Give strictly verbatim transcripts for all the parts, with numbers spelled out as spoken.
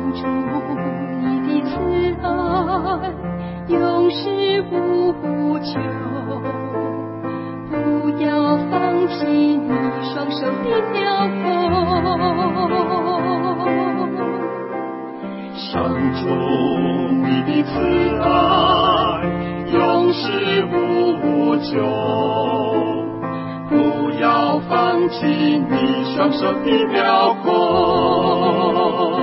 主你的慈爱永世无穷，不要放弃你双手的苗弓。 上主你的慈爱永世无穷，不要放弃你双手的苗弓。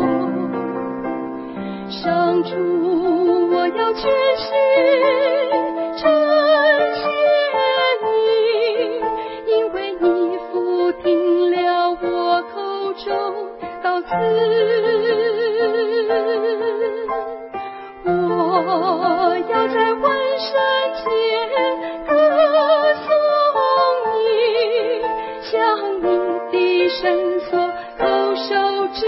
上主，我要全心称谢你，因为你复听了我口中祷词。我要在万山间歌颂你，向你的圣所叩首之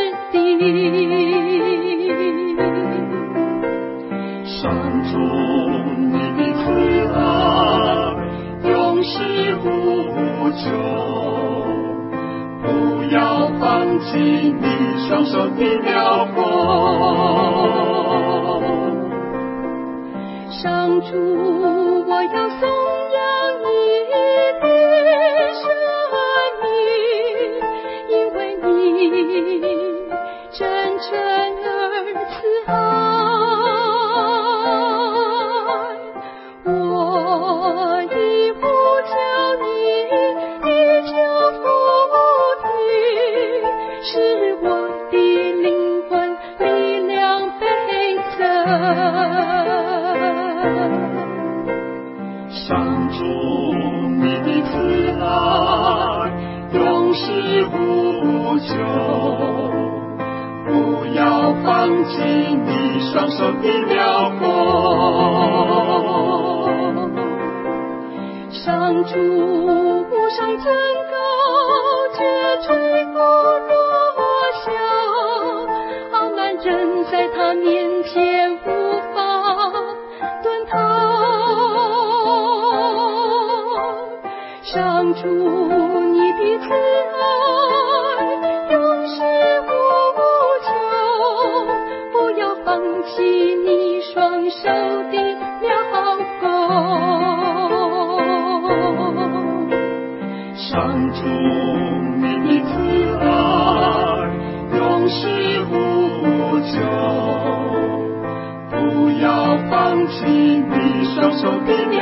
地。 上主你的慈爱永世无穷，不要放弃你双手的苗弓。 上主，我要颂扬你的圣名，因为你真诚而慈爱。我已呼叫你，你就俯听，使我的灵魂力量倍增。 上主你的慈爱永世无穷，不要放弃你双手的苗弓。 上主，无上真高，绝吹鼓落响，傲慢人在他面前无法蹲躺。上主你的慈爱永世无穷，不要放弃你双手的苗弓。 上主你的慈爱永世无穷，不要放弃你双手的